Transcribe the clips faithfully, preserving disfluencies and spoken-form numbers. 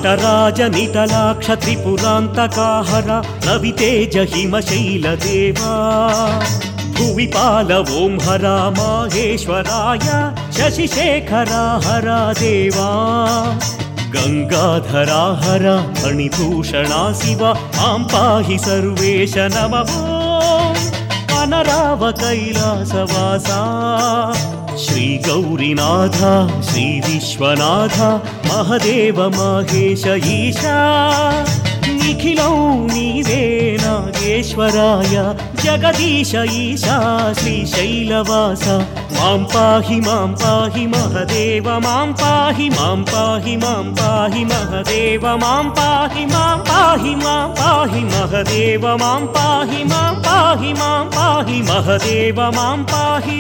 నటరాజ నిటలాక్ష త్రిపురాంతకాహర రవితేజ హిమశైలదేవా భువిపాల ఓం హర మాహేశ్వరాయ శశిశేఖరా హర దేవా గంగాధరా హర ఫణిభూషణా శివ మాం పాహి సర్వేశ నమః అనరావ కైలాసవాసా శ్రీ గౌరీనాథ శ్రీ విశ్వనాథ మహదేవ మహేశ ఈశా నిఖిలం నీవే నాగేశ్వరాయ జగదీశ ఈశా శ్రీశైలవాస మాం పాహి మాం పాహి మహదేవ మాం పాహి మాం పాహి మాం పాహి మహదేవ మాం పాహి మాం పాహి మాం పాహి మహదేవ మాం పాహి మాం పాహి మాం పాహి మహదేవ మాం పాహి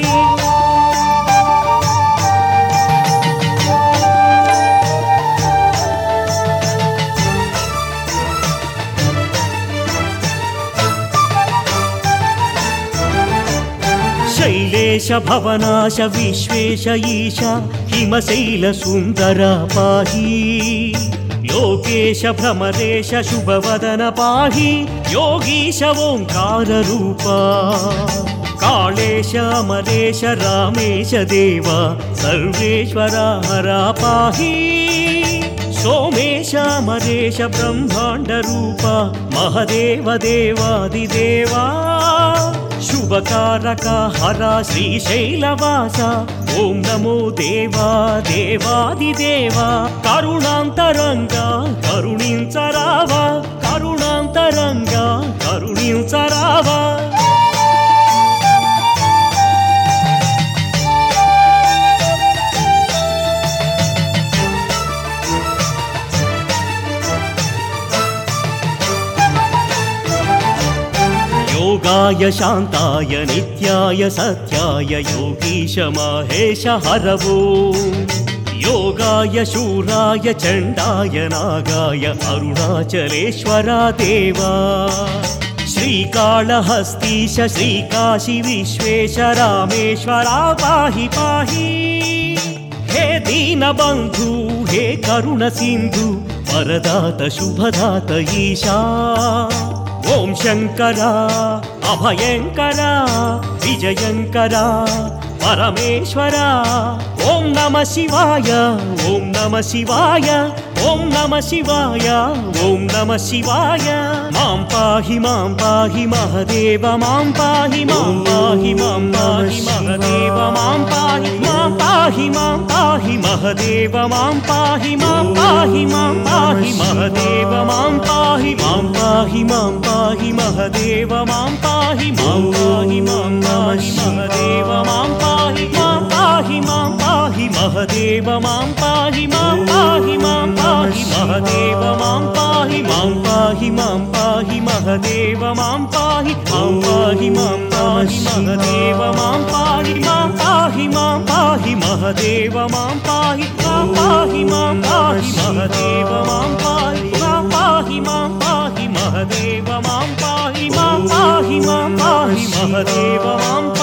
శైలేశ భవనాశ విశ్వేశ ఈశ హిమశైల సుందర పాహి లోకేశ భ్రమరేశ శుభవదన పాహి యోగీశ ఓంకార రూపా కాళేశ అమరేశ రామేశ దేవ సర్వేశ్వర హర పాహి సోమేశ అమరేశ బ్రహ్మాండ రూప మహదేవ దేవాదిదేవా శుభకారక హర శ్రీశైలవాస ఓం నమో దేవా దేవాదిదేవా కరుణాంతరంగా కరుణించరావా కరుణాంతరంగా కరుణించరావా योगाय शान्ताय नित्याय सत्याय योगीश माहेश हरवो योगाय शूराय चण्डाय नागाय अरुणाचलेश्वरा देवा श्रीकाళहस्तीश श्रीकाशी विश्वेश रामेश्वरा पाहि पाहि हे दीनबन्धु हे करुण सिन्धु वरदात शुभदात ईशा ఓం శంకర అభయంకర విజయంకర పరమేశ్వర ఓం నమ శివాయ ఓం నమ శివాయ ఓం నమ శివాయ ఓం నమ శివాయ మాం పాహి మాం పాహి మహదేవ మాం పాహి మాం పాహి మాం పాహి మహదేవ మాం పాహి మాం పాహి మాం పాహి మహదేవ మాం పాహి మాం పాహి మాం పాహి మహదేవ మాం పాహి మాం పాహి మాం పాహి మహదేవ మాం పాహి మాం పాహి మాం పాహి మహదేవ మాం పాహి మాం పాహి మాం పాహి మహదేవ మాం పాహి మాం పాహి మాం పాహి మహదేవ మాం పాహి మాం పాహి మాం పాహి మహదేవ మాం పాహి మాం పాహి మాం పాహి మహదేవ మాం పాహి మాం పాహి మాం పాహి మహదేవ మాం పాహి మాం పాహి మాం పాహి మహదేవ మాం పాహి మాం పాహి మాం పాహి మహదేవ మాం పాహి మాం పాహి మాం పాహి మహదేవ మాం